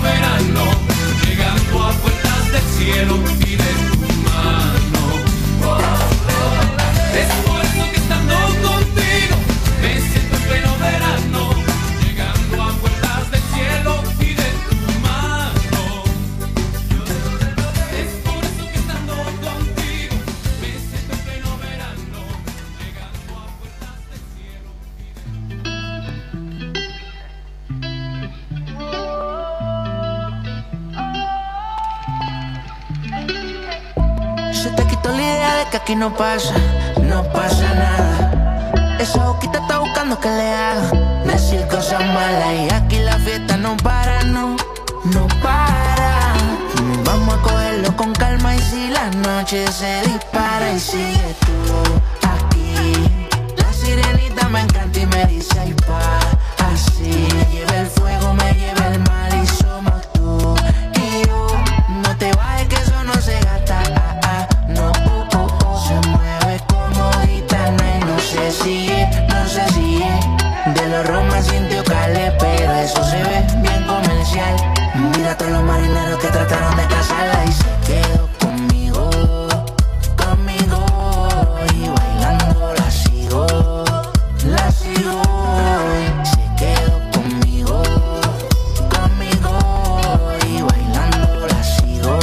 verano, llegando a puertas del cielo y de tu mano. Es por eso que estando contigo me siento en pleno verano, llegando a puertas del cielo y de tu mano. Es por eso que estando contigo me siento en pleno verano, llegando a puertas del cielo y de... Se te quitó la idea de que aquí no pasa nada. Esa boquita está buscando que le haga decir cosas malas. Y aquí la fiesta no para, no para. Vamos a cogerlo con calma y si la noche se dispara y sigue tú aquí. La sirenita me encanta y me dice ay pa, así. Me lleva el fuego, me lleva el mal y somos tú y yo. No te bajes que eso no se gasta, no, se mueve como gitana y no sé si es de los Roma sintió Calé, pero eso se ve bien comercial. Mira a todos los marineros que trataron de casarla y se quedó conmigo y bailando la sigo. Se quedó conmigo y bailando la sigo.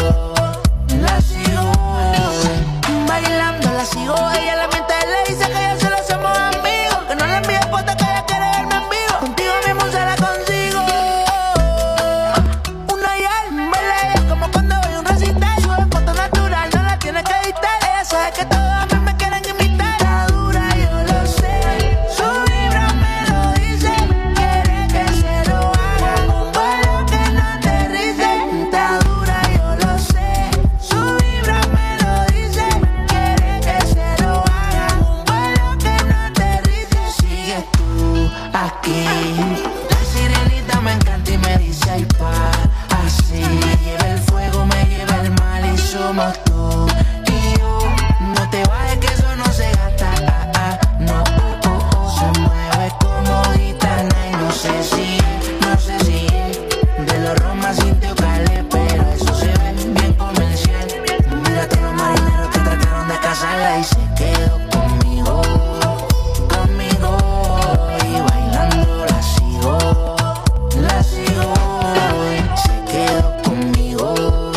Bailando la sigo, ella la mente le dice que ya se lo hacemos amigos, que no le envíe fotos que ella quiere verme en vivo. Contigo mismo se la consigo. Una y al baila ella como cuando voy a un recital. Sube foto natural, no la tiene que editar. Ella sabe que todos a mí me quieren imitar. Está dura, yo lo sé, su vibra me lo dice. Quiere que se lo haga un vuelo que no aterrice. Está dura, yo lo sé, su vibra me lo dice. Quiere que se lo haga un vuelo que no aterrice. Sigues tú aquí. La sirenita me encanta y me dice ay pa, así. Me lleva el fuego, me lleva el mal y somos tú y yo. No te bajes que eso no se gasta, no, se mueve como gitana y no sé si es de los Roma sintió Calé, pero eso se ve bien comercial. Mira a todos los marineros que trataron de casarla y se quedó conmigo y bailando la sigo. Se quedó conmigo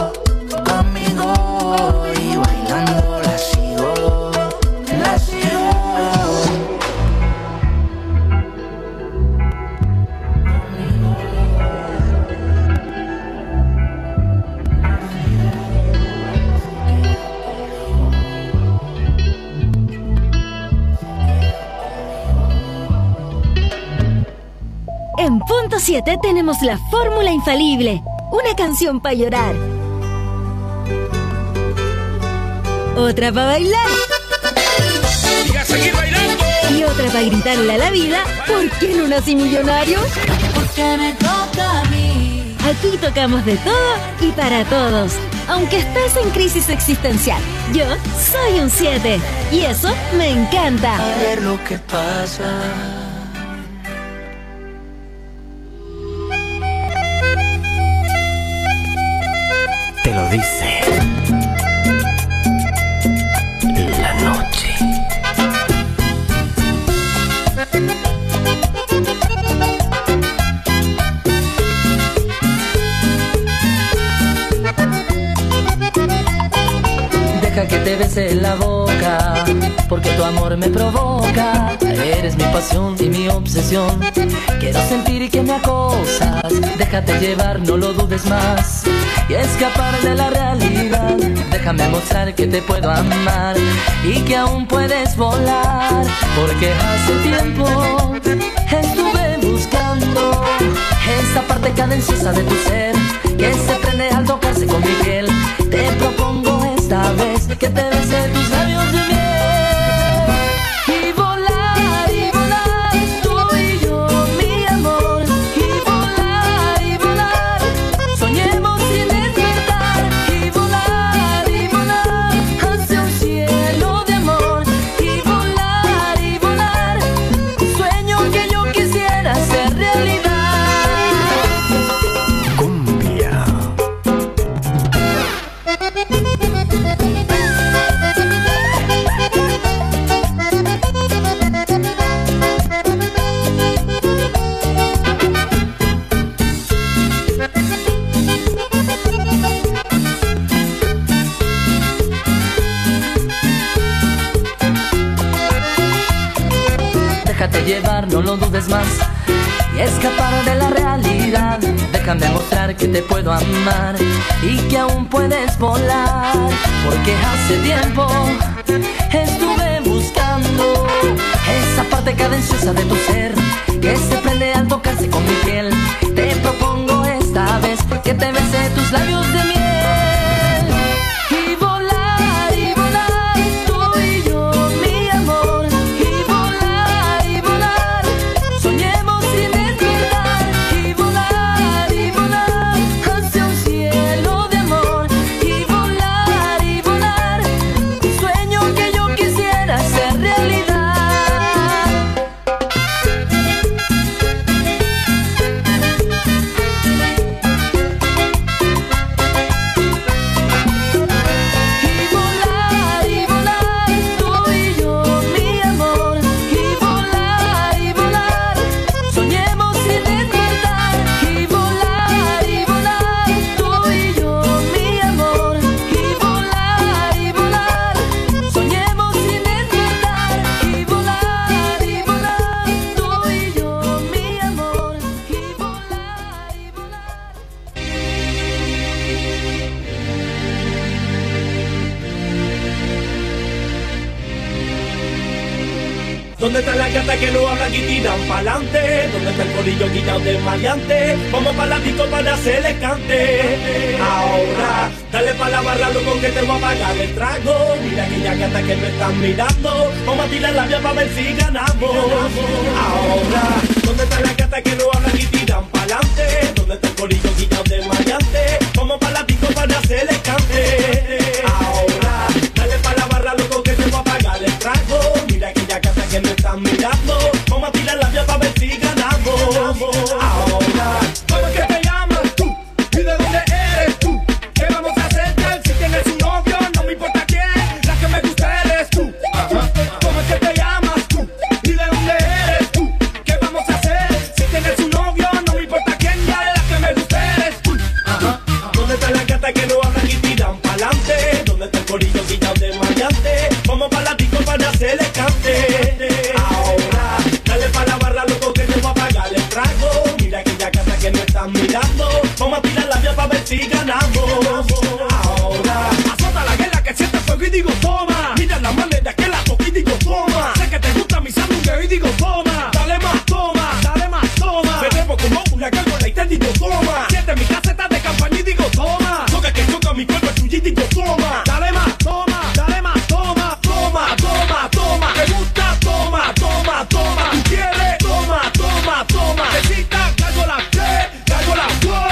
y bailando la sigo. En punto 7 tenemos la fórmula infalible. Una canción para llorar. Otra para bailar. ¡Y a seguir bailando! Y otra para gritarle a la vida. ¿Por qué no nací millonario? Porque me toca a mí. Aquí tocamos de todo y para todos. Aunque estés en crisis existencial, yo soy un 7. Y eso me encanta. A ver lo que pasa. Te lo dice la noche. Deja que te bese la boca, porque tu amor me provoca. Eres mi pasión y mi obsesión. Quiero sentir que me acosas. Déjate llevar, no lo dudes más, y escapar de la realidad. Déjame mostrar que te puedo amar y que aún puedes volar, porque hace tiempo estuve buscando esa parte cadenciosa de tu ser que se prende al tocarse con mi piel. Te propongo esta vez que te bese tus labios de miel. Y volar, tú y yo, mi amor. Y volar, soñemos sin despertar. Y volar, hacia un cielo de amor. Y volar, un sueño que yo quisiera hacer realidad. Con Déjate llevar, no lo dudes más y escapar de la realidad. Déjame mostrar que te puedo amar y que aún puedes volar, porque hace tiempo estuve buscando esa parte cadenciosa de tu ser que se prende al tocarse con mi piel. Te propongo esta vez que te bese tus labios de miel y volar, tú y yo, mi amor. Y volar, soñemos sin despertar. Y volar, hacia un cielo de amor. Y volar, un sueño que yo quisiera hacer realidad. ¿Dónde están las gatas que no hablan y tiran pa'lante? ¿Dónde está el corillo guillado de maleante? Vamos pa' la disco para hacerle cante. Ahora, dale pa' la barra, loco, que te voy a pagar el trago. Mira aquella gata que me están mirando. Vamos a tirar la vía pa' ver si ganamos. Ahora, ¿dónde están las gatas que no hablan y tiran pa'lante? ¿Dónde está el corillo guillado de maleante? Vamos pa' la disco para hacerle cante. Ahora, dale pa' la barra, loco, que te voy a pagar el trago. Mira aquella gata que me están mirando. Vamos a tirar la vía pa' ver si ganamos. Ahora, ¿cómo es que te llamas tú? ¿Y de dónde eres tú? ¿Qué vamos a hacer, girl? Si tienes un novio, no me importa quién. La que me gusta eres tú. ¿Cómo es que te llamas tú? ¿Y de dónde eres tú? ¿Qué vamos a hacer? Si tienes un novio, no me importa quién. Ya la que me gusta eres tú. ¿Dónde están las gatas que no hablan y tiran pa'lante? ¿Dónde está el corillo guillado de maleante? Vamos pa' la disco para hacerle cante. Ahora, dale pa' la barra, loco, que te voy a pagar el trago. Mira aquella casa que me están mirando. Vamos a tirar la vía pa' ver si ganamos. Ahora, azota la guerra que siente fuego y digo toma. Mira la manera que la toco y digo toma. Sé que te gusta mi sándwich y digo toma. Dale más, toma, dale más, toma. Me trepo como una gárgola y te digo toma. Siente mi caseta de campaña y digo toma. Toca que toca mi cuerpo tuyo y digo toma. Dale más, toma, dale más, toma. Toma, toma, toma. ¿Te gusta? Toma, toma, toma. ¿Tú quieres? Toma, toma, toma. Necesita gárgola, gárgola,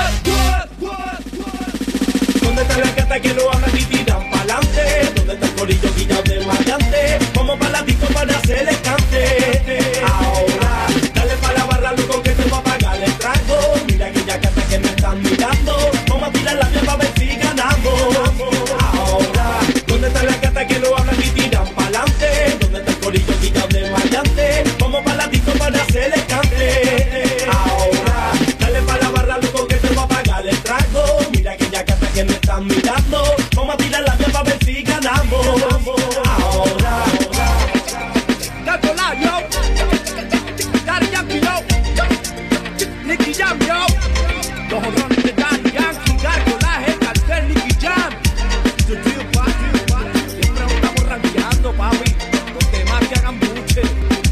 what? ¿Dónde están las gatas que no hablan y tiran pa'lante? ¿Dónde está el corillo guillado de maleante? Vamos pa' la disco para hacerle cante. Ahora, dale pa' la barra, loco, que te voy a pagar el trago. Mira aquella gata que me están mirando. Vamos a tirar la vía pa' ver si ganamos. Ahora, ¿dónde están las gatas que no hablan y tiran pa'lante? ¿Dónde está el corillo guillado de maleante? Vamos pa' la disco para hacerle cante. Ahora, dale pa' la barra, loco, que te voy a pagar el trago. Mira aquella gata que me están mirando. Vamos a tirar la vía pa' ver si ganamos. Ahora, Gárgola, yo. Daddy Yankee, yo. Nicky Jam, yo. Los honrones de Daddy Yankee. Gárgola, el cartel Nicky Jam. The deal, papi. Siempre nos estamos rankeando, papi. Los demás que hagan buche.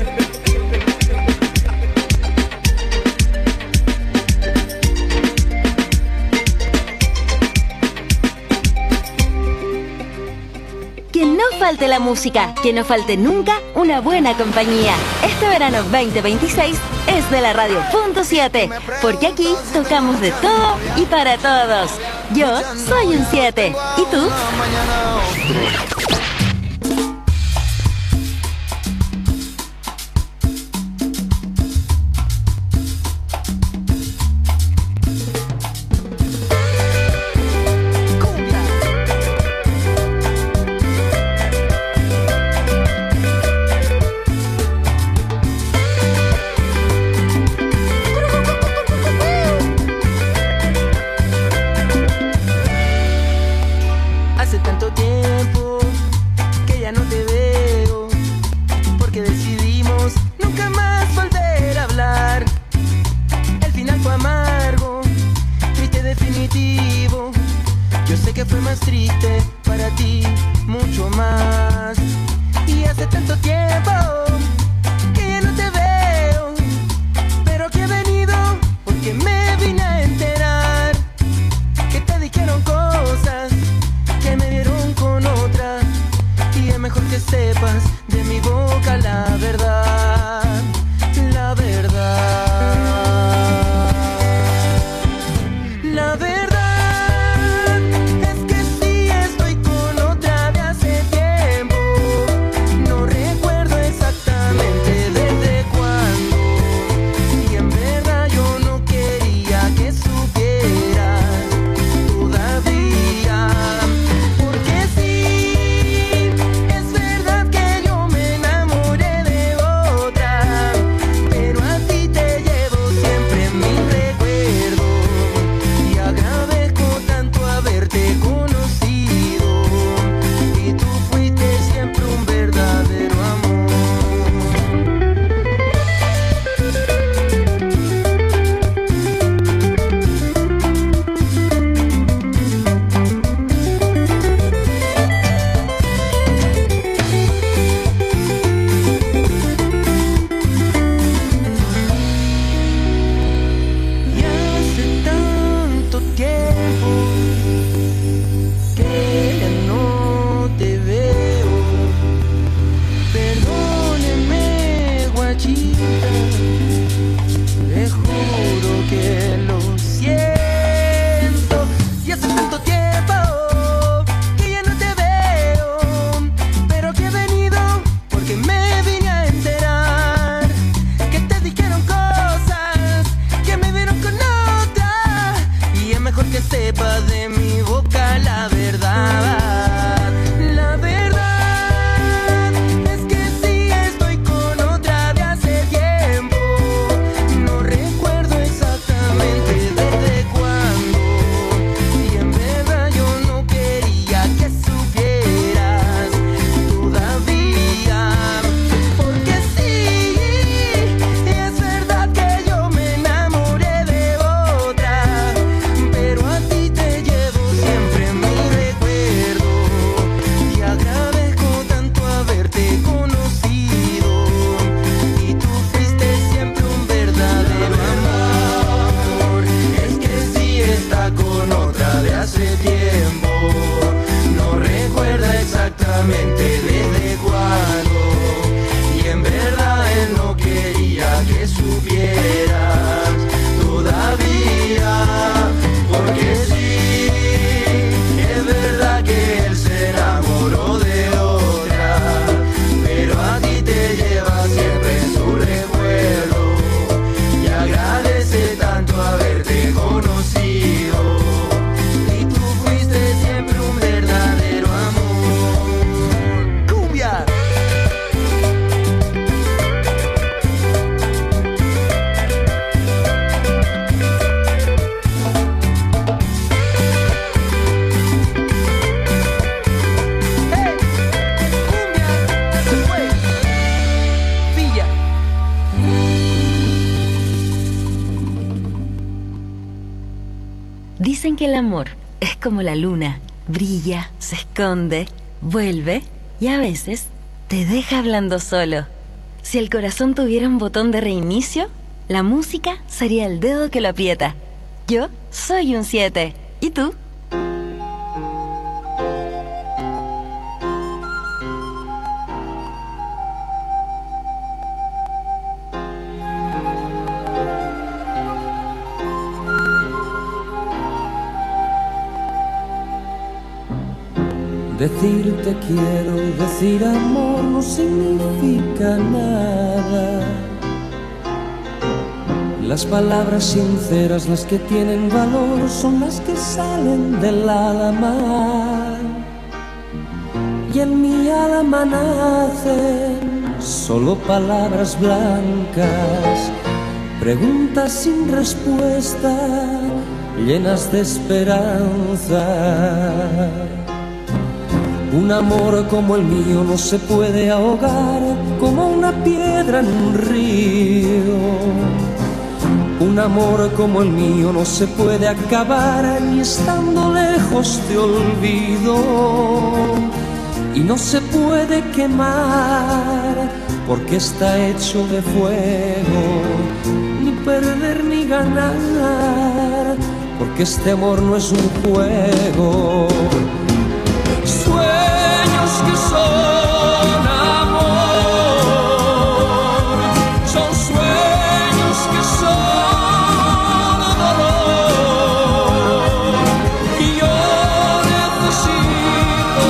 Que no falte la música, que no falte nunca una buena compañía. Este verano 2026 es de la Radio.7, porque aquí tocamos de todo y para todos. Yo soy un 7. ¿Y tú? que fue más triste para ti, mucho más. Y hace tanto tiempo que ya no te veo, pero que he venido porque me vine a enterar que te dijeron cosas que me vieron con otra. Y es mejor que sepas de mi boca la verdad, la verdad. La verdad es que sí estoy con otra de hace tiempo. No recuerdo exactamente desde cuándo. Y en verdad yo no quería que supieras todavía. Porque sí, es verdad que yo me enamoré de otra, pero a ti te llevo siempre en mi recuerdo. Y agradezco tanto haberte conocido, y tú fuiste siempre un verdadero amor. Y hace tanto tiempo que ya no te veo. Perdóneme, guachita, le juro que lo siento. Y hace tanto tiempo que ya no te veo, pero que he venido porque me vine a enterar que te dijeron cosas que me vieron con otra. Y es mejor que sepas de mi boca la verdad. La verdad es que sí estoy con otra de hace tiempo. No recuerdo exactamente desde cuándo. Y en verdad yo no quería que supieras todavía. Porque sí, es verdad que yo me enamoré de otra, pero a ti te llevo siempre en mi recuerdo. Y agradezco tanto haberte conocido, y tú fuiste siempre un verdadero amor. Es que sí está con otra de hace tiempo. No recuerda exactamente desde cuándo. Y en verdad él no quería que supieras todavía. Porque sí, es verdad que él se enamoró de otra, pero a ti te lleva siempre en su recuerdo. Y agradece tanto haberte conocido, y tú fuiste siempre un verdadero amor. ¡Cumbia! ¡Hey! ¡Cumbia! ¡Se fue! ¡Villa! Dicen que el amor es como la luna, brilla, se esconde, vuelve y a veces te deja hablando solo. Si el corazón tuviera un botón de reinicio, la música sería el dedo que lo aprieta. Yo soy un 7. ¿Y tú? Decirte quiero, decir amor no significa nada. Las palabras sinceras, las que tienen valor, son las que salen del alma. Y en mi alma nacen solo palabras blancas, preguntas sin respuesta, llenas de esperanza. Un amor como el mío no se puede ahogar como una piedra en un río. Un amor como el mío no se puede acabar, ni estando lejos te olvido. Y no se puede quemar, porque está hecho de fuego. Ni perder ni ganar, porque este amor no es un juego. Sueños que son amor, son sueños que son dolor. Y yo necesito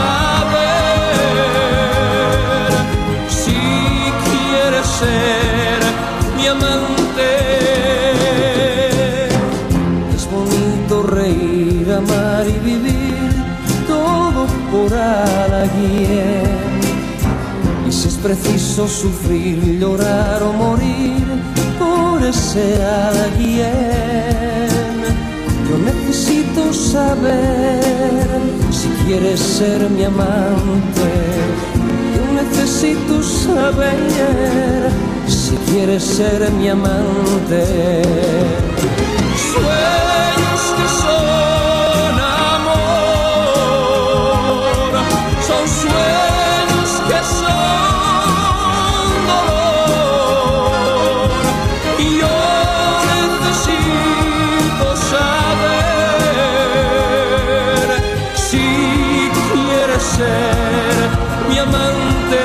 saber si quieres ser mi amante. Es bonito reír, amar y vivir, todo por alguien. Y si es preciso sufrir, llorar o morir por ese alguien, yo necesito saber si quieres ser mi amante. Yo necesito saber si quieres ser mi amante. Sueños que son amor, son sueños que son dolor. Y yo necesito saber si quieres ser mi amante.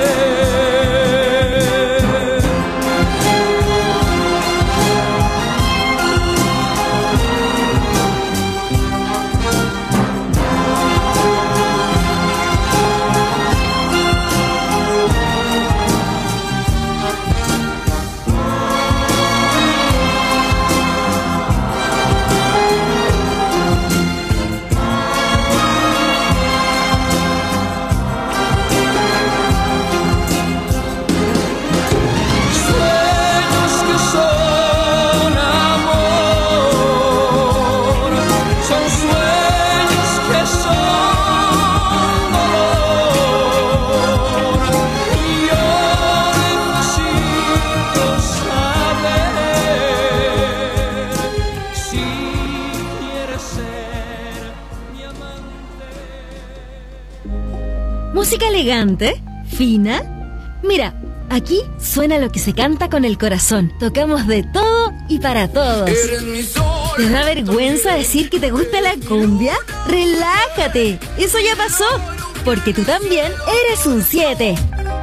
Música elegante, fina. Mira, aquí suena lo que se canta con el corazón. Tocamos de todo y para todos. ¿Te da vergüenza decir que te gusta la cumbia? ¡Relájate! Eso ya pasó, porque tú también eres un 7.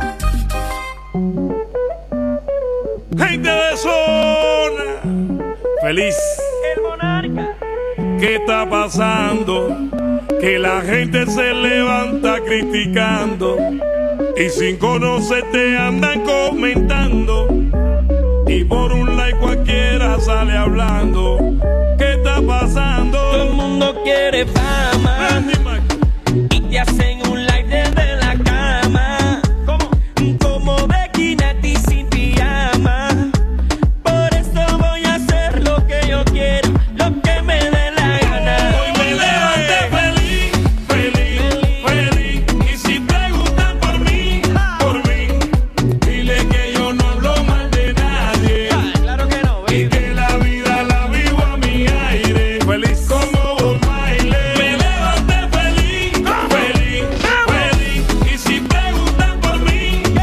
Gente de zona, feliz. El monarca. ¿Qué está pasando? Que la gente se levanta criticando y sin conocerte andan comentando, y por un like cualquiera sale hablando. ¿Qué está pasando? Todo el mundo quiere fama y te hacen un like desde la cama. ¿Cómo? Como Becky sin pijama. Por eso voy a hacer lo que yo quiero, lo que me dé la gana. Hoy me levanté feliz, feliz, feliz. Y si preguntan por mí, dile que yo no hablo mal de nadie. Claro que no, baby. Y que la vida la vivo a mi aire. Feliz como un baile. Me levanté feliz, feliz, feliz. Y si preguntan por mí,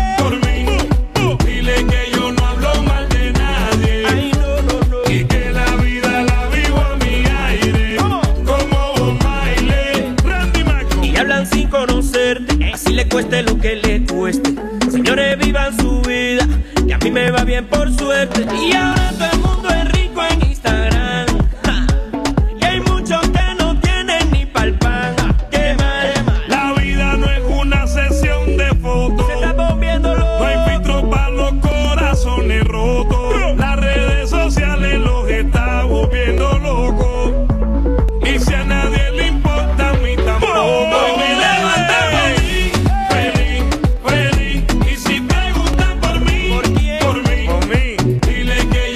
dile que yo no hablo mal de nadie. Ay, no. Y que la vida la vivo a mi aire. Como un baile. Randy Maco. Y hablan sin conocerte, así le cueste lo que le cueste. Señores, vivan su vida, que a mí me va bien por suerte. Y ahora todo el mundo es rico en Instagram, ja. Y hay muchos que no tienen ni pa'l pan. Qué mal. La vida no es una sesión de fotos. Se está volviendo loco. No hay filtro para los corazones rotos. Las redes sociales los está volviendo locos. Y si a nadie le importa, a mí tampoco. Hoy me levanté feliz, feliz, feliz. Y si preguntan por mí, dile que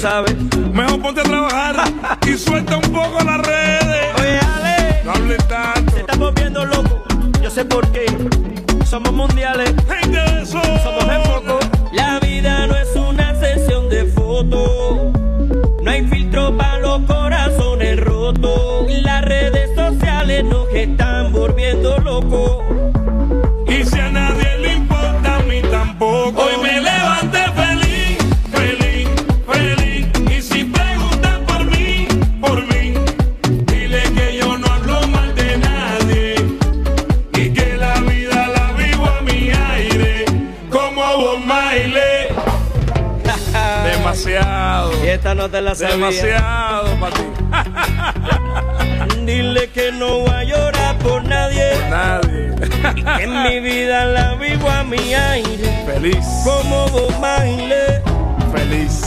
sabes. Mejor ponte a trabajar y suelta un poco las redes. Oye, Ale, no hables tanto. Se está volviendo loco, yo sé por qué. Somos mundiales, gente de eso. Somos en foco. La vida no es una sesión de fotos. No hay filtro para los corazones rotos. Las redes sociales nos están volviendo locos. Y si a nadie le importa, a mí tampoco. Hoy me levanté feliz, feliz, feliz. Y si preguntan por mí, dile que yo no hablo mal de nadie. Y que la vida la vivo a mi aire, como a Bob Marley. Demasiado. Y esta no te la sabía. Demasiado para ti. Dile que no voy a llorar por nadie. Por nadie. Y que en mi vida la vivo a mi aire. Feliz. Como Bob Marley. Feliz.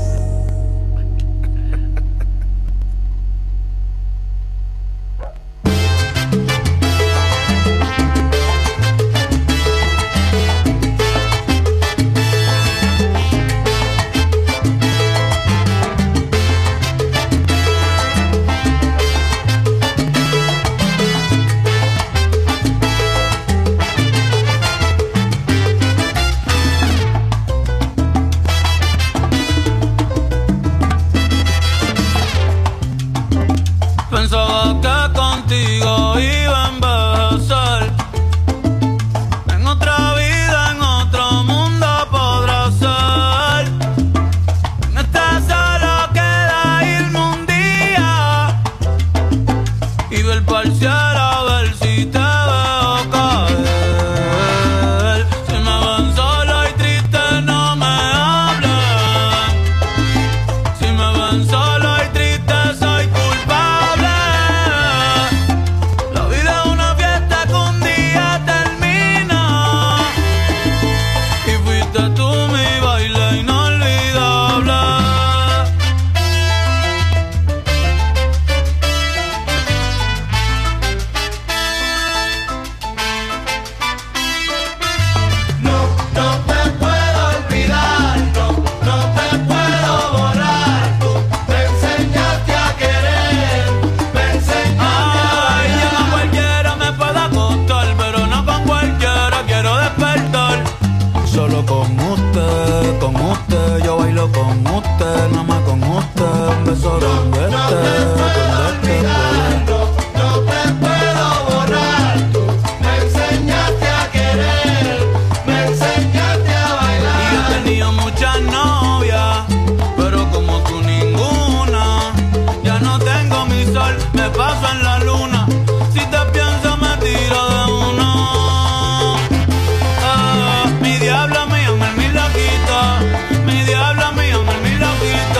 Pensaba que contigo iba a envejecer. En otra vida, en otro mundo podrá ser. En esta solo queda irme un día y ver pa'l cielo a ver si te veo caer. Si me ven solo y triste no me hablen. Si me ven solo y triste soy culpable. La vida es una fiesta que un día termina. Y fuiste tú mi baile inolvidable. No te puedo olvidar, no te puedo borrar. Tú me enseñaste a querer, me enseñaste a Ay, ya bailar. cualquiera me puede acostar, pero no con cualquiera quiero despertar. Solo con usted, yo bailo con usted, nada más con usted. Un beso donde No te puedo olvidar, no te puedo borrar. Tú me enseñaste a querer, me enseñaste a Y yo he bailar. tenido muchas novias, pero como tú ninguna. Ya no tengo mi sol, me paso en la luna. Si te pienso me tiro de uno. Mi diabla me llama mi loquita. Mi diabla me llama mi loquita.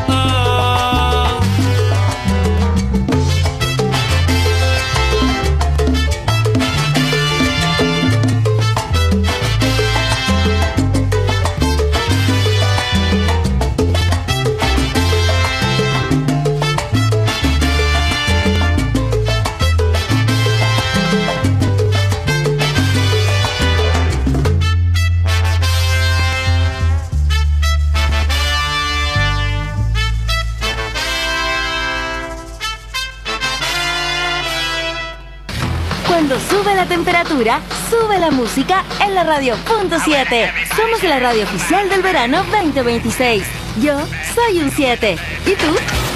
Cuando sube la temperatura, sube la música en la radio.7. Somos la radio oficial del verano 2026. Yo soy un 7. ¿Y tú?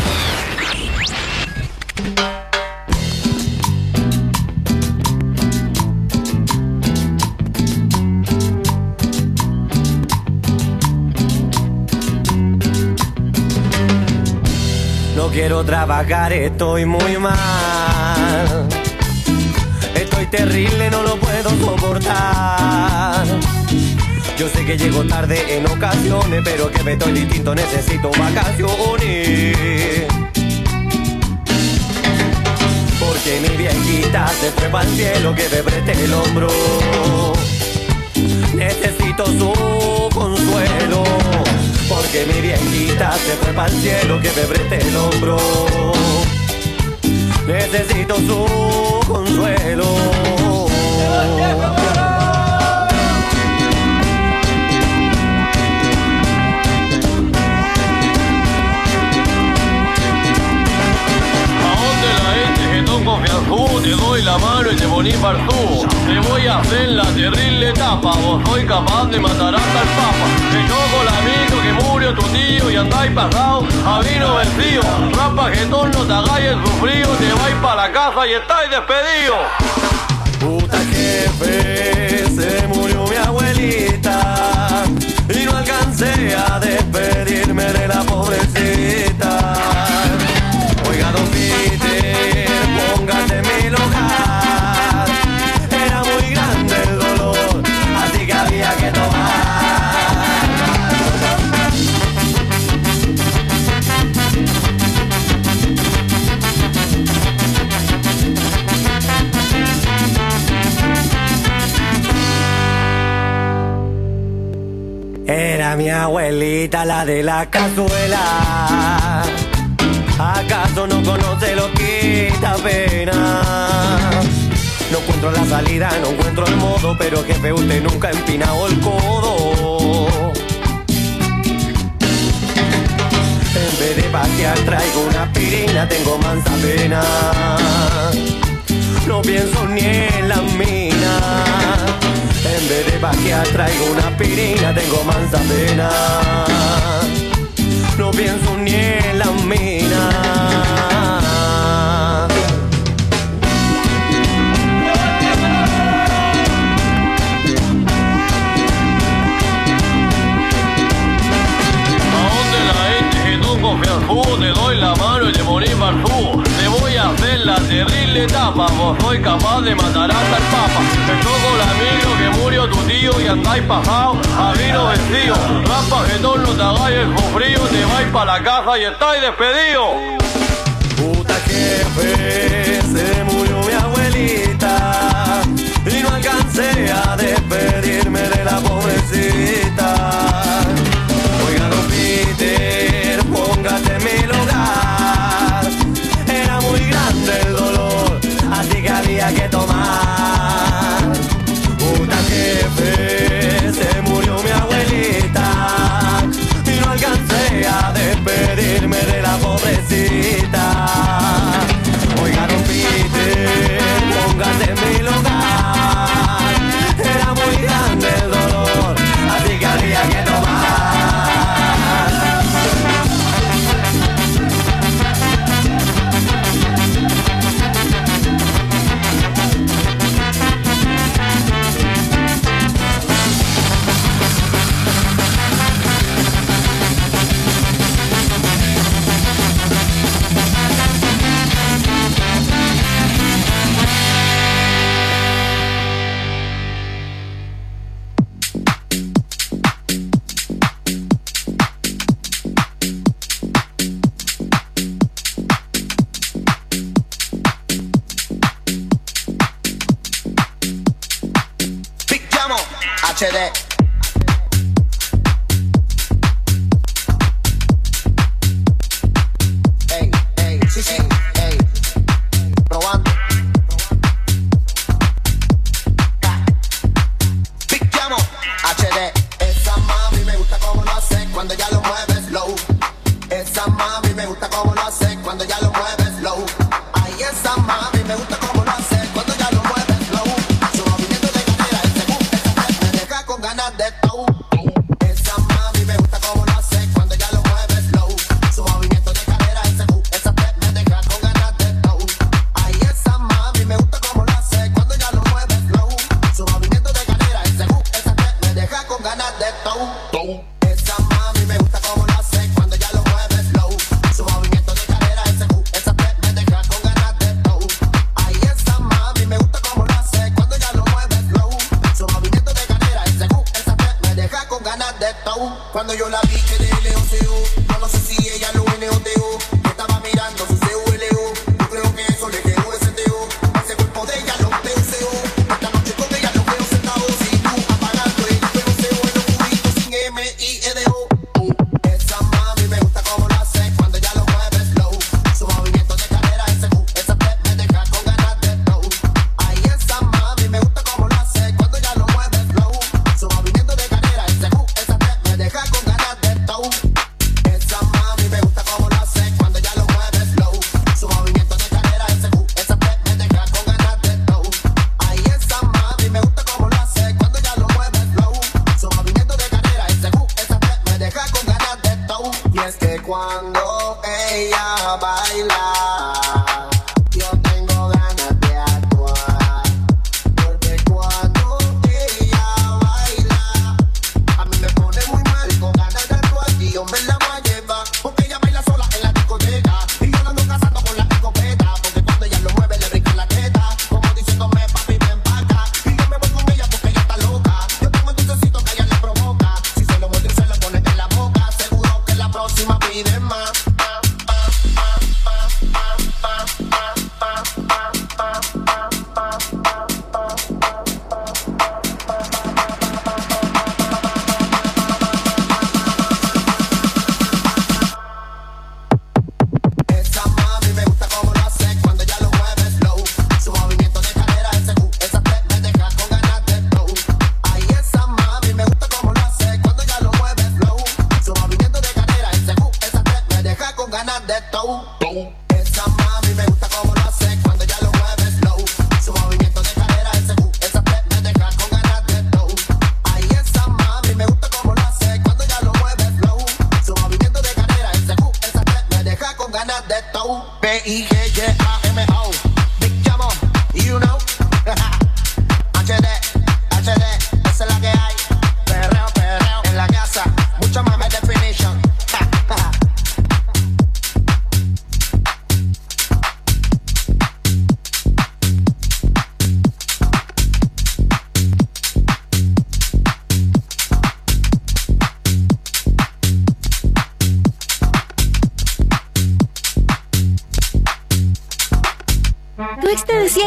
No quiero trabajar, estoy muy mal. Estoy terrible, no lo puedo soportar. Yo sé que llego tarde en ocasiones, pero que me estoy distinto, necesito vacaciones. Porque mi viejita se fue pa'l cielo, que me preste el hombro. Necesito su consuelo. Porque mi viejita se fue pa'l cielo, que me preste el hombro. Necesito su consuelo. doy la mano y te ponís partú. Te voy a hacer la terrible etapa, vos soy capaz de matar hasta el papa. Te choco el amigo que murió tu tío y andáis pasado a vino vencido. Rapa jetón, no te hagáis el sufrido, te vais pa' la casa y estáis despedido. Puta jefe, se murió mi abuelita y no alcancé a despedirme de la pobrecita. Oiga, don Peter, póngase en mi lugar. Era muy grande el dolor, así que había que tomar. Era mi abuelita la de la cazuela. ¿Acaso no conoce lo que da pena? No encuentro la salida, no encuentro el modo, pero jefe, usted nunca ha empinado el codo. En vez de pasear traigo una aspirina, tengo mansa pena. No pienso ni en la mina. En vez de vaquear traigo una aspirina, tengo mansa pena. No pienso ni en la mina. Te doy la mano y te morís partú. Te voy a hacer la terrible etapa, vos soy capaz de matar hasta el papa. Te choco el amigo que murió tu tío y andáis pasado a vino vencido. Rapa jetón, no te hagáis el sufrido, te vais pa' la casa y estáis despedido. Puta jefe, se murió mi abuelita y no alcancé a despedirme de la pobrecita. Oiga, don Peter, póngase en mi lugar. Era muy grande el dolor, así que había que tomar. Puta jefe, se murió mi abuelita y no alcancé a despedirme de la pobrecita. Oiga, don Peter, póngase en mi lugar. Era muy grande el dolor, así que había que tomar. HD. Ey, ey, sí, sí, ey. Probando. Picchamo, HD. Esa mami me gusta como lo hace cuando ya lo mueves slow. Esa mami me gusta como lo hace cuando ya lo mueves slow. Ay, esa mami me gusta como lo hace cuando ya lo mueves slow. Su movimiento de cadera, ese boom, esa me deja con ganas de tau. Esa mami me gusta como lo hace cuando ya lo mueves slow. Su movimiento de cadera, ese boom, esa me deja con ganas de tau. Ay, esa mami me gusta como lo hace cuando ya lo mueves slow. Su movimiento de cadera, ese boom, esa me deja con ganas de tau. Esa mami me gusta como lo hace cuando ya lo mueves slow. Su movimiento de cadera, ese boom, esa me deja con ganas de tau. Ay, esa mami me gusta como lo hace cuando ya lo mueves slow. Su movimiento de cadera, ese boom, esa me deja con ganas de tau. Cuando yo la vi que de LOCO, yo no sé si ella lo NOTO. Estaba mirando su CULO, yo creo que eso le quedó ese teo. Ese cuerpo de ella lo deseo. Esta noche con ella lo veo sentado, sin luz, apagando el POCO en los cubitos sin MEIDO. Esa mami me gusta como lo hace cuando ya lo mueves slow. Su movimiento de cadera, ese boom, esa me deja con ganas de tau. Ay, esa mami me gusta como lo hace cuando ya lo mueves slow. Su movimiento de cadera, ese boom, esa me deja con ganas de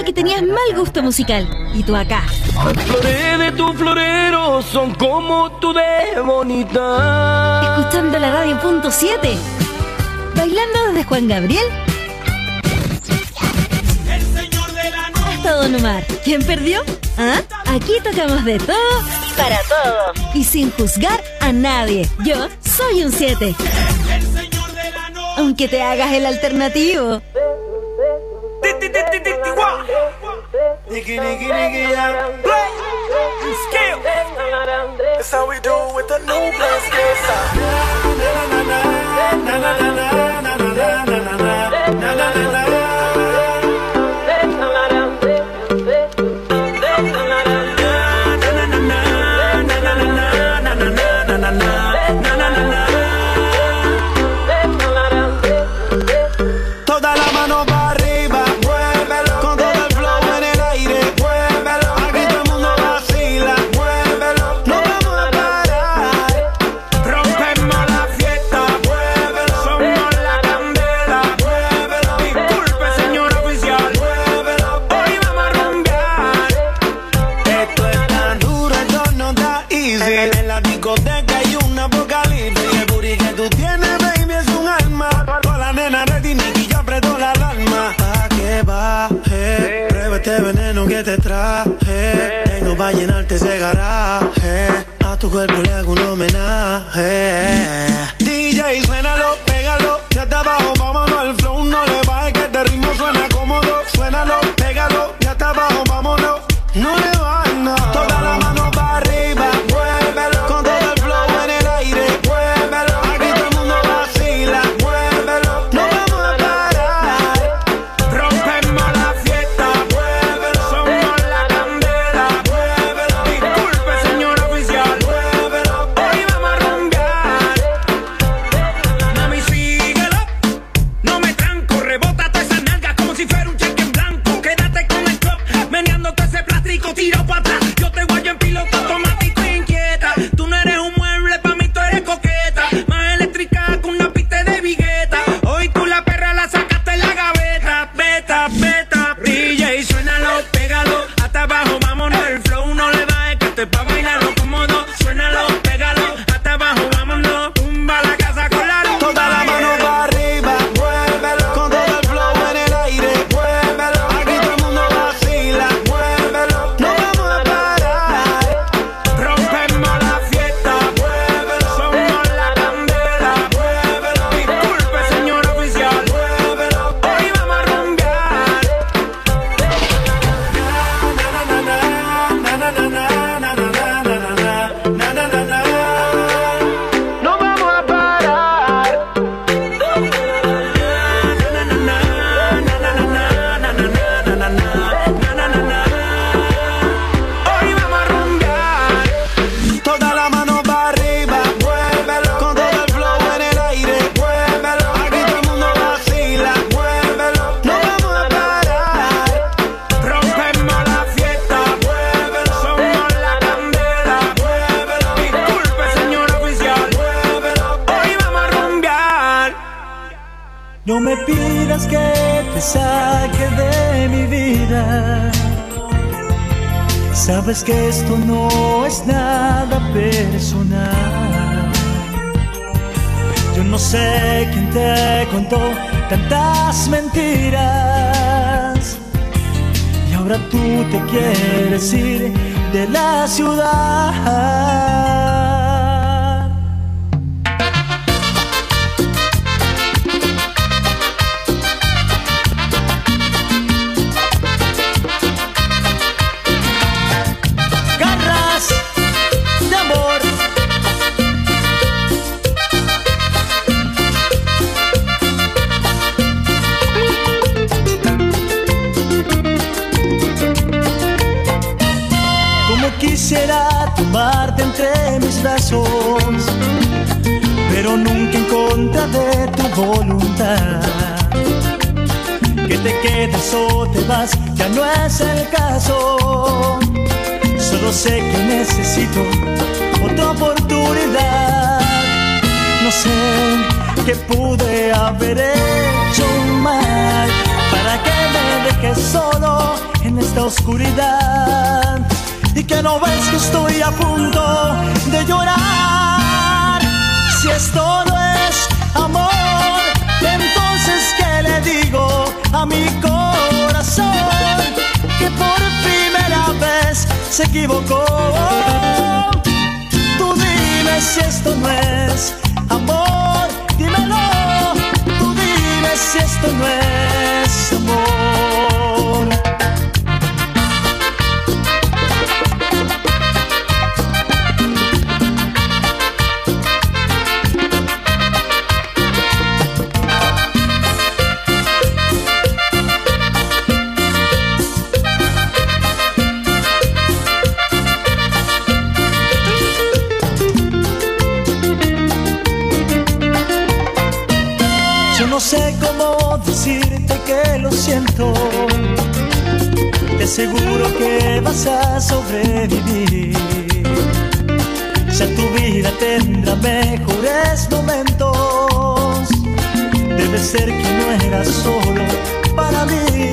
que tenías mal gusto musical. Y tú acá. Las flores de tu florero son como tú de bonita. Escuchando la radio .7. Bailando desde Juan Gabriel hasta Don Omar. ¿Quién perdió? ¿Ah? Aquí tocamos de todo para todos y sin juzgar a nadie. Yo soy un 7. Aunque te hagas el alternativo. That's how we do with the new blast. Toda la mano para arriba, muévelo. Con todo el flow en el aire, muévelo. Aquí todo el mundo vacila, muévelo. No vamos a parar, rompemos la fiesta, muévelo. Somos la candela, muévelo. Disculpe, señor oficial, muévelo. Hoy vamos a rumbear. Esto es tan duro, esto no está easy. En la discoteca hay un apocalipsis. El booty que tú tienes, baby, es un alma. Toda la nena ready, Nicky ya apretó la alarma. Pa' que baje, prueba este veneno que te traje. Tengo pa' llenarte ese garaje. A tu cuerpo le hago un homenaje. DJ, suénalo, pégalo, ya está abajo, vámonos al flow. No le bajes que este ritmo suena cómodo. Suénalo, pégalo, ya está abajo, vámonos. No le bajes nada. Toda la mano para arriba, muévelo. Con todo el flow en el aire, muévelo. Aquí todo el mundo vacila, muévelo. No vamos a parar, rompemos la fiesta, muévelo. Somos la candela, muévelo. Disculpe, señor oficial, muévelo. Hoy vamos a rumbear. Mami, síguelo, no me tranco. Rebótate esa nalga como si fuera un cheque en blanco. Quédate con el club, meneándote ese plástico, tiro para atrás. Yo te guayo en piloto automático inquieta. Tú no eres un mueble, pa' mí tú eres coqueta. Más eléctrica que una pista de vigueta. Hoy tú la perra la sacaste en la gaveta. Beta, beta, DJ, suénalo, pégalo. Hasta abajo, vámonos, el flow no le bajes, que esto es pa' bailarlo cómodo. Suénalo, pégalo, hasta abajo, vámonos. Tumba la casa con la luz. Toda la mano para arriba, muévelo. Con todo el flow en el aire, muévelo. Aquí todo el mundo vacila, muévelo. No vamos a parar, rompemos la fiesta, muévelo. Somos la candela, muévelo. Disculpe, señor oficial, muévelo. Hoy vamos a rumbear. No vamos a parar. Hoy vamos a rumbear. Toda la mano para arriba, muévelo. Con todo el flow en el aire, muévelo. Aquí todo el mundo vacila, muévelo. No vamos a parar, rompemos la fiesta, muévelo. Somos la candela, muévelo. Disculpe, señor oficial, muévelo. Hoy vamos a rumbear. No me pidas que te saque de mi vida. Sabes que esto no es nada personal. Yo no sé quién te contó tantas mentiras. Y ahora tú te quieres ir de la ciudad. Garras de amor. Como quisiera tomarte entre mis brazos, pero nunca en contra de tu voluntad. Que te quedes o te vas, ya no es el caso. Solo sé que necesito otra oportunidad. No sé qué pude haber hecho mal para que me dejes solo en esta oscuridad y que no ves que estoy a punto de llorar. Si esto no es amor, entonces ¿qué le digo a mi corazón? Que por primera vez se equivocó. Tú dime si esto no es amor, dímelo. Tú dime si esto no es amor. No sé cómo decirte que lo siento. Te aseguro que vas a sobrevivir. Ya tu vida tendrá mejores momentos. Debe ser que no eras solo para mí.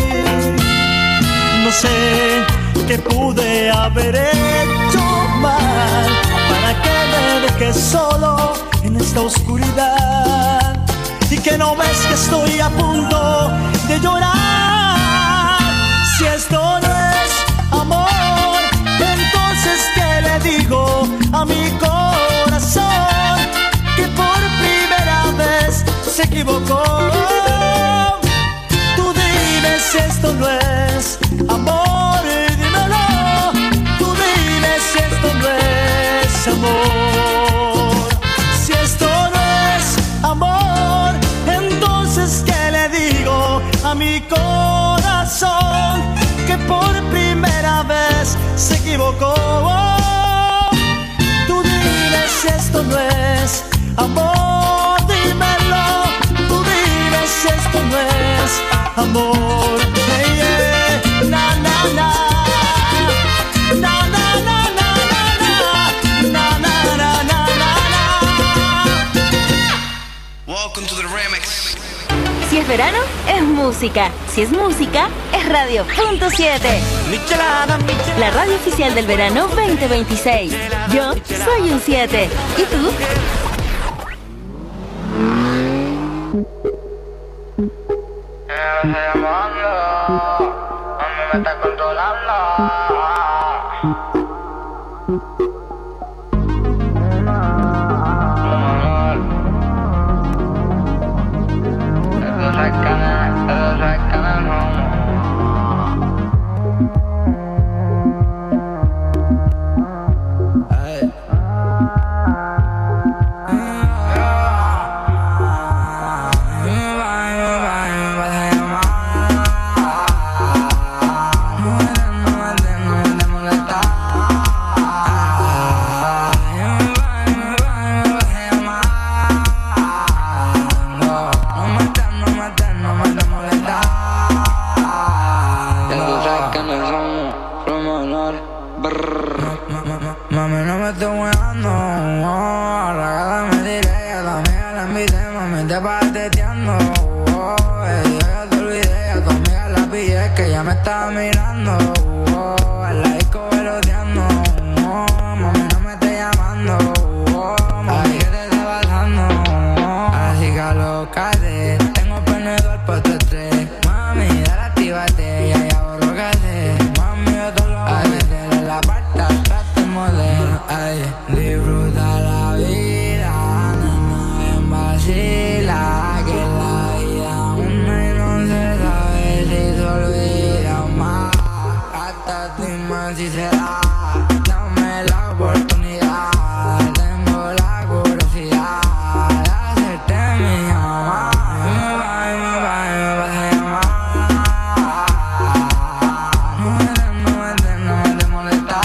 No sé qué pude haber hecho mal para que me dejes solo en esta oscuridad. Y que no ves que estoy a punto de llorar. Si esto no es amor, entonces ¿qué le digo a mi corazón? Que por primera vez se equivocó. Tú dime si esto no es amor, dímelo. Tú dime si esto no es amor. Si esto no es amor, entonces ¿qué le digo a mi corazón? Que por primera vez se equivocó. Tú dime si esto no es amor, dímelo. Tú dime si esto no es amor. Hey, yeah. Na, na, na. Na, na, na, na, na, na, na, na, na, na. Welcome to the remix. Si es verano, es música. Si es música, es Radio.7. La radio oficial del verano 2026. Yo soy un 7. ¿Y tú? Me está controlando. Mami, no me estoy weando, regálame directo, amiga la invité, mami, te pateteando. Yo ya te olvidé, a tu amiga la pillé, que ya me estaba mirando. En la disco veloteando, mami, no me estés llamando. Mami, que te está pasando, así que alócate, tengo penedor pa' tu estrés. Mami, dale, actívate, ya borro que hace. Mami, yo te lo voy a meter en la parte. Ay, disfruta la vida, nena, ven vacila, que la vida una y no se sabe si se olvida más. Hasta ti más si se da, dame la oportunidad, tengo la curiosidad de hacerte mi mamá. Me va a llamar, no me molesta.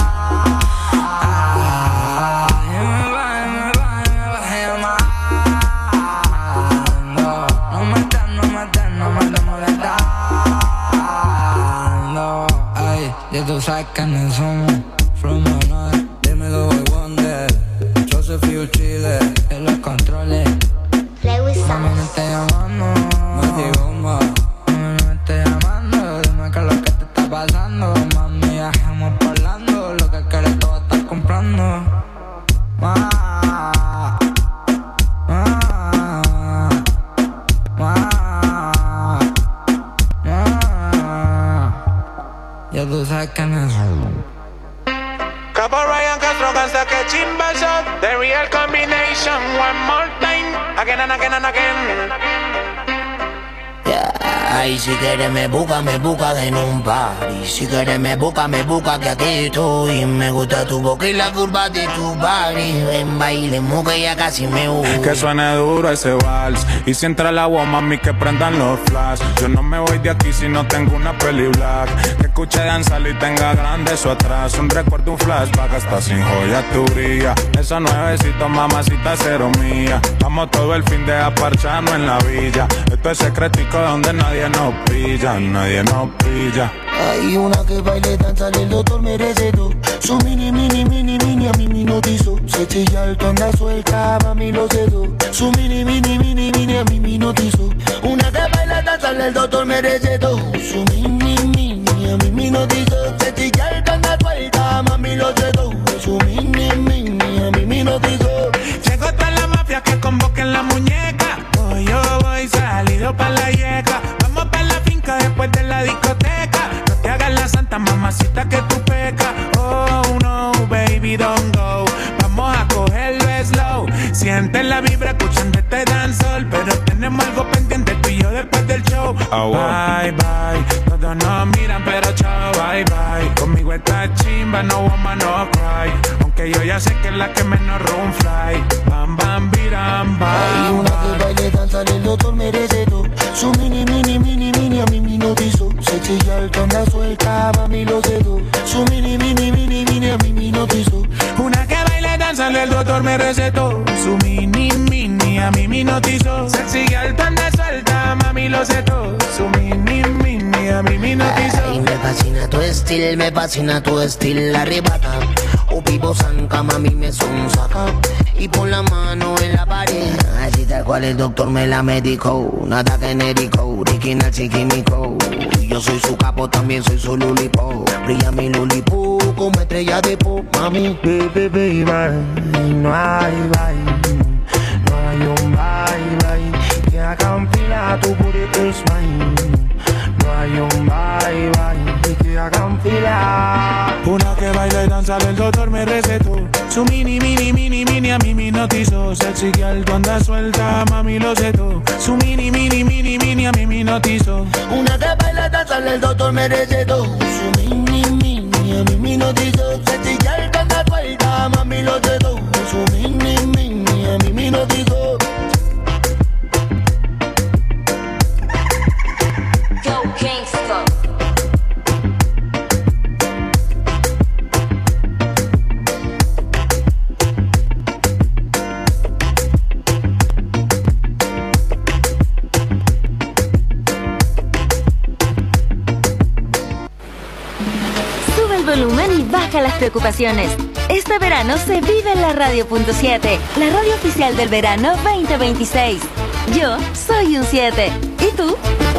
Tú sabes quiénes somos, from honor, dímelo, boy wonder. Joseph Chile, en los controles. Mami, me está llamando, me digo más. Mami, no me está llamando, dime qué es lo que te está pasando. mami, dejemos parlando. Lo que quieres todo estar comprando. Ya tú sabes quién es. Capo Ryan Castro cansa que chimba shot. The real combination. One more time. Again and again and again. Ay, si quieres me busca en un party. Si quieres me busca que aquí estoy. Me gusta tu boca y la curva de tu body. Ven, bailemos que ya casi me voy. Que suene duro ese vals. Y si entra el agua, mami, que prendan los flash. Yo no me voy de aquí si no tengo una peli black. Que escuche danzar y tenga grande eso atrás. Un recuerdo, un flashback, hasta sin joya tu brilla. Esa nuevecita, mamacita, cero mía. Vamos todo el fin de aparcharnos en la villa. Esto es secretico donde nadie nos pilla, nadie nos pilla. Hay una que baile, danza, el doctor me recetó. Su mini, a mí me notizó. Se chilla alto, anda suelta, mami lo cedo. Su mini, a mí me notizó. Una que baila, danza, el doctor me recetó. Su mini, a mí me notizó. Se chilla alto, anda suelta, mami lo cedo. Su mini, a mí me notizó. Llegó toda la mafia que convoquen la muñeca. Hoy yo voy salido pa' la yeca. Vamos pa' la finca después de la discoteca. No te hagas la santa mamacita que tú pecas. Oh no, baby, don't go. Vamos a cogerlo slow. Siente la vibra escuchando este dancehall. Pero tenemos algo pendiente tú y yo después del show. Bye, bye, todos nos miran pero chao, bye, bye. Conmigo está chimba, no woman, no cry. Aunque yo ya sé que es la que menos room fly. Bam, bam, biram, bam. Hay una que baile, danza, el doctor me recetó. Su mini, a mí me notizó. Se chilla alto, anda suelta, mami lo cedo. Su mini, a mí me notizó. Una que baile, danza, el doctor me recetó. Su mini, a mí me notizó. Sexy alto, anda suelta, mami lo cedo. Su mini, a mí me notizó. Ay, me fascina tu estilo, arrebata. O vivo zanca, mami me sonsaca. Y pon la mano en la pared. Así tal cual el doctor me la medicó. Nada genérico, original sin químico. Yo soy su capo, también soy su lulipo. Brilla mi lulipo como estrella de pop, mami. Baby, no hay bye. No hay un bye. Que haga un fila, tu booty is mine. No hay un bye. Que haga un fila. Una que baila y danza, el doctor me recetó. Su mini, a mí me notizó. Sexy que alto anda suelta, mami lo cedo. Su mini, a mí me notizó. Una que baila, danza, el doctor me recetó. Su mini, a mí me notizó. Sexy que alto anda suelta, mami lo cedo. Su mini, a mí me notizó. Go Gangsta. Sube el volumen y baja las preocupaciones. Este verano se vive en la Radio.7, la radio oficial del verano 2026. Yo soy un 7. ¿Y tú?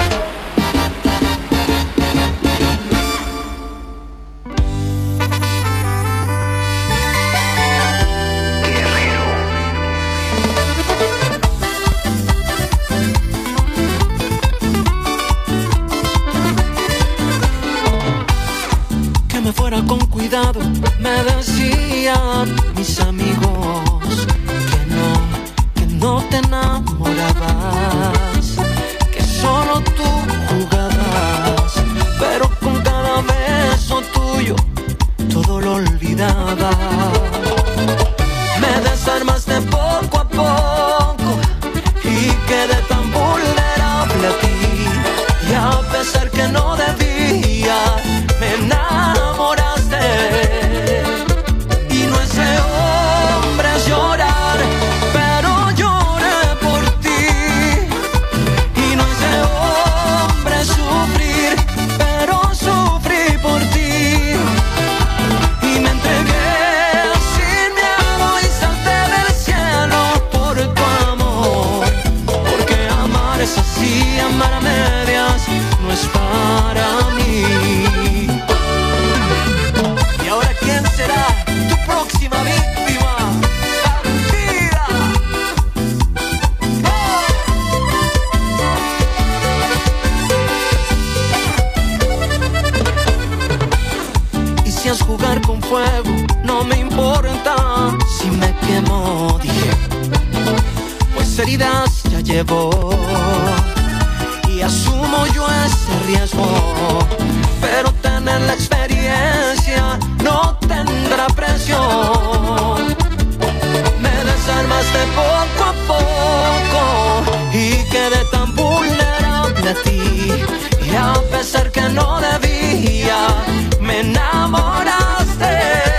Que me fuera con cuidado, me decían mis amigos que no te enamorabas, que solo tú jugabas, pero con cada beso tuyo todo lo olvidaba. Me desarmaste poco a poco y quedé tan vulnerable a ti, y a pesar que no debía, me enamoraste. Y no es de hombres llorar, pero lloré por ti. decías jugar con fuego, no me importa si me quemo, dije, pues heridas ya llevo y asumo yo ese riesgo, pero tener la experiencia no tendrá precio. Me desarmaste poco a poco y quedé tan vulnerable a ti, y a pesar que no debía, me enamoraste.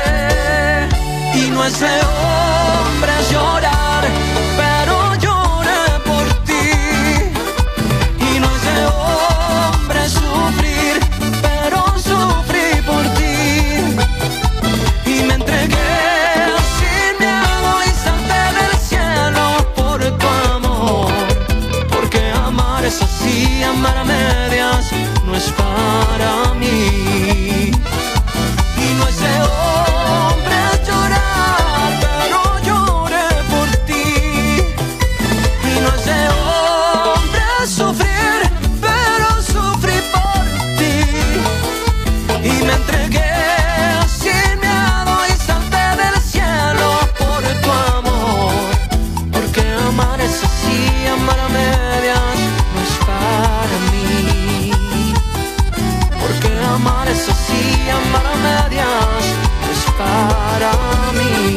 Y no es de hombres llorar, pero lloré por ti. Y no es de hombres sufrir, pero sufrí por ti. Y me entregué sin miedo y salté del cielo por tu amor, porque amar es así, amar a medias no es para mí. Y no es de hombres llorar, pero lloré por ti. Y no es de hombres sufrir, pero sufrí por ti. Y me entregué sin miedo y salté del cielo por tu amor, porque amar es así, amar a medias no es para mí. Porque amar es así, amar a medias no es para mí.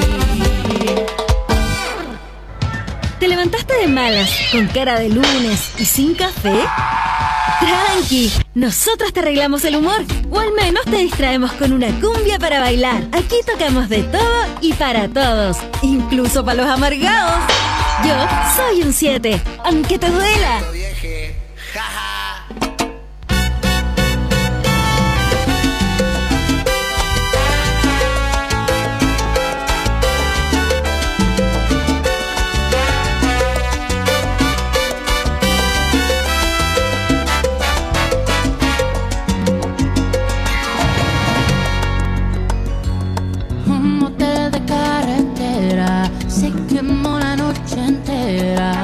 ¿Te levantaste de malas, con cara de lunes y sin café? Tranqui, nosotros te arreglamos el humor, o al menos te distraemos con una cumbia para bailar. Aquí tocamos de todo y para todos, incluso para los amargados. Yo soy un 7, aunque te duela. Un motel de carretera se quemó la noche entera,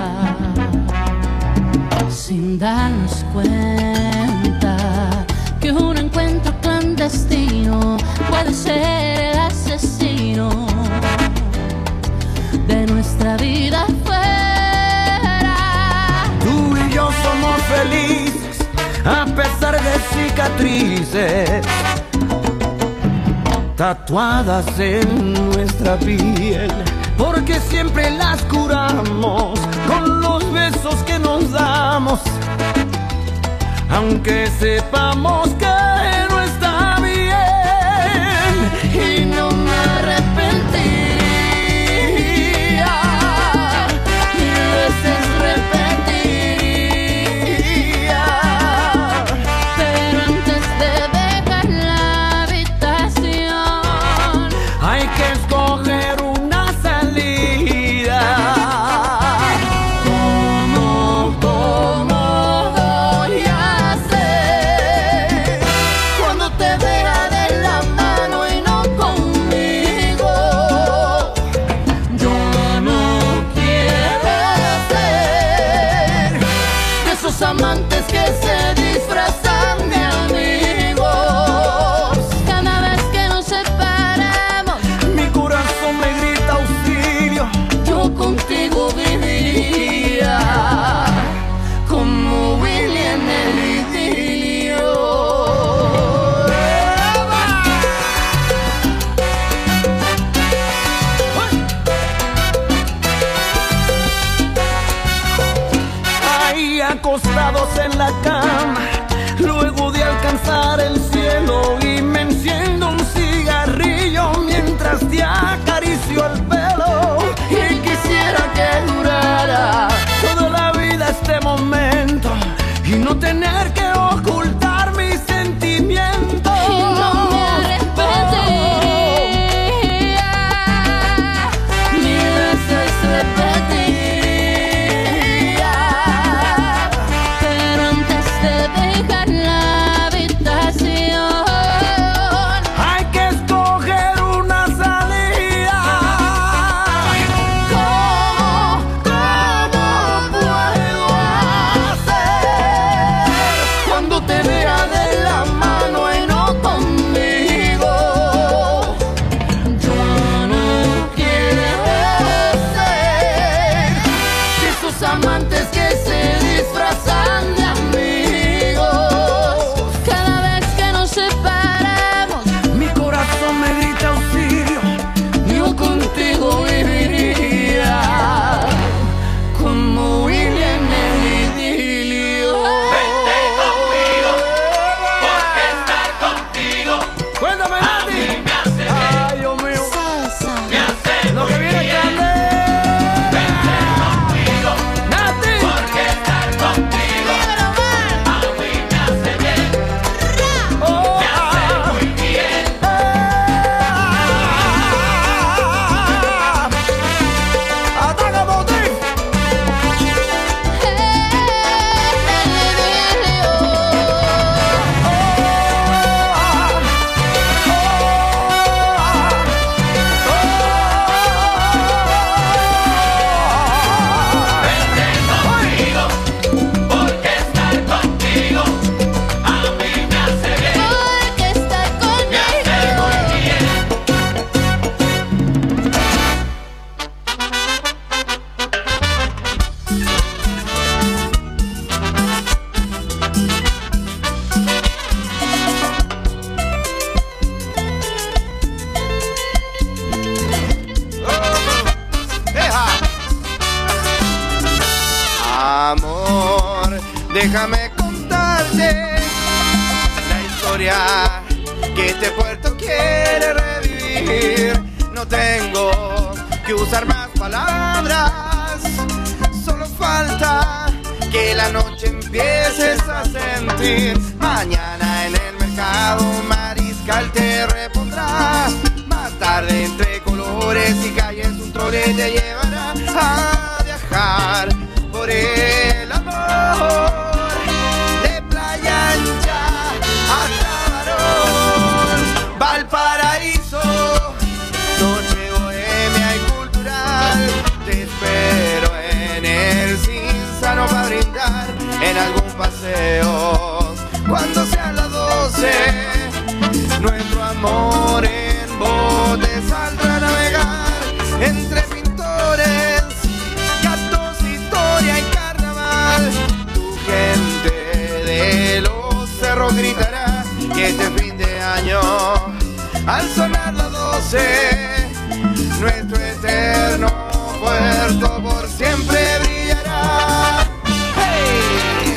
sin darnos cuenta que un encuentro clandestino puede ser el asesino de nuestra vida fuera. Tú y yo somos felices a pesar de cicatrices tatuadas en nuestra piel, porque siempre las curamos con los besos que nos damos, aunque sepamos que no está bien. Y no me arrepentiría, mil veces repetiría, Pero antes de dejar la habitación hay que escoger una salida. ¿Cómo voy a hacer cuando te vea de la mano y no conmigo? Yo no quiero ser De esos amantes que se disfrazan de amigos. Cada vez que nos separamos, mi corazón me grita auxilio. yo contigo viviría como Willy en el idilio. Ahí acostados en la cama, luego de alcanzar el cielo, y me enciendo un cigarrillo mientras te acaricio el pelo. Y quisiera que durara toda la vida este momento y no tener que ocultar mis sentimientos. Y no me arrepentiría, mil veces repetiría, pero antes Déjame contarte la historia que este puerto quiere revivir. No tengo que usar más palabras, solo falta que la noche empieces a sentir. Mañana en el mercado un mariscal te repondrá. Más tarde entre colores y calles un trole te llevará a viajar por el amor. De Playa Ancha hasta Barón, Valparaíso, noche bohemia y cultural. Te espero en el Cinzano para brindar en algún paseo. Cuando sean las 12, nuestro amor en bote saldrá a navegar entre pintores, gatos, historia y carnaval. Tu gente de los cerros gritará que este fin de año, al sonar las 12, nuestro eterno puerto por siempre brillará. ¡Hey!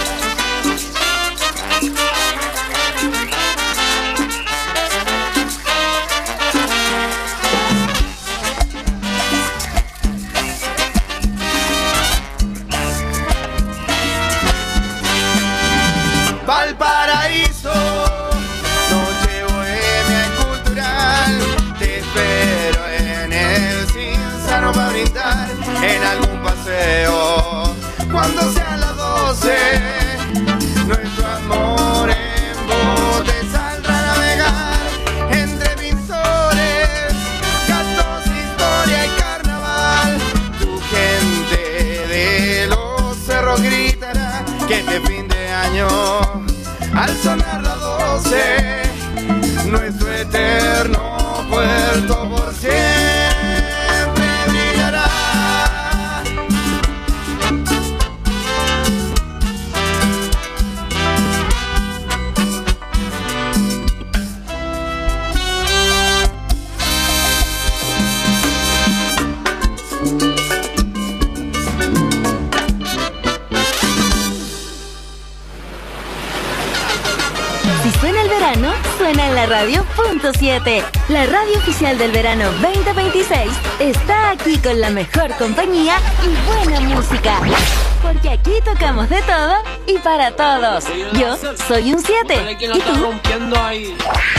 Valparaíso, noche bohemia y cultural. Te espero en el Cinzano para brindar en algún paseo. Cuando sean las 12, nuestro amor en bote saldrá a navegar entre pintores, gatos, historia y carnaval. Tu gente de los cerros gritará que este fin de año, al sonar las 12, nuestro eterno puerto por siempre brillará. Suena en la radio .7. La radio oficial del verano 2026 está aquí con la mejor compañía y buena música. Porque aquí tocamos de todo y para todos. Yo soy un 7. ¿Y tú? Rompiendo ahí.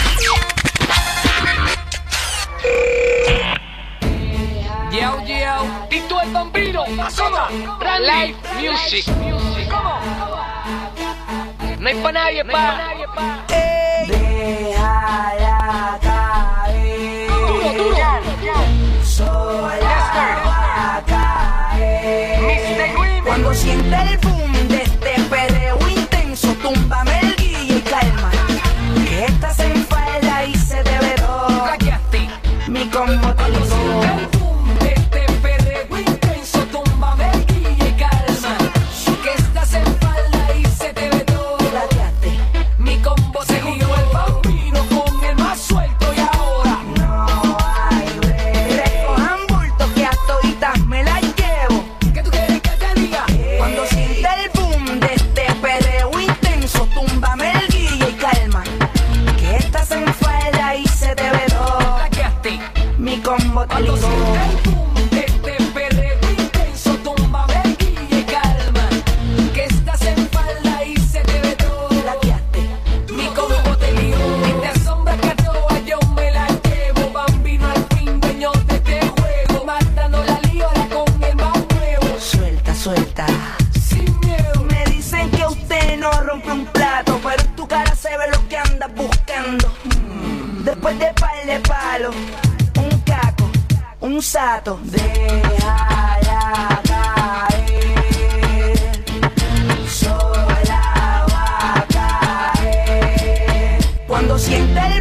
Yo, Tito el Bambino, Azona, Live Music. ¿Cómo? No hay pa' nadie, pa'. Déjala caer. Duro, duro. Sola va a caer. Cuando siente el boom de este perreo intenso, túmbame el guille y calma. Que estás en falda y se te ve todo. Mi combo te lo Cuando siente el boom de este perreo intenso, túmbame el guille y calma. Que estás en falda y se te ve todo. Mi combo te lió. Y te asombra que a toa yo me la llevo. Bambino al fin, dueño de este juego. Matando la líola con el más nuevo. Suelta, suelta. Sin miedo. Me dicen que usted no rompe un plato, pero en tu cara se ve lo que andas buscando. Después de par de palos, un sato, déjala caer, sola va a caer. Cuando siente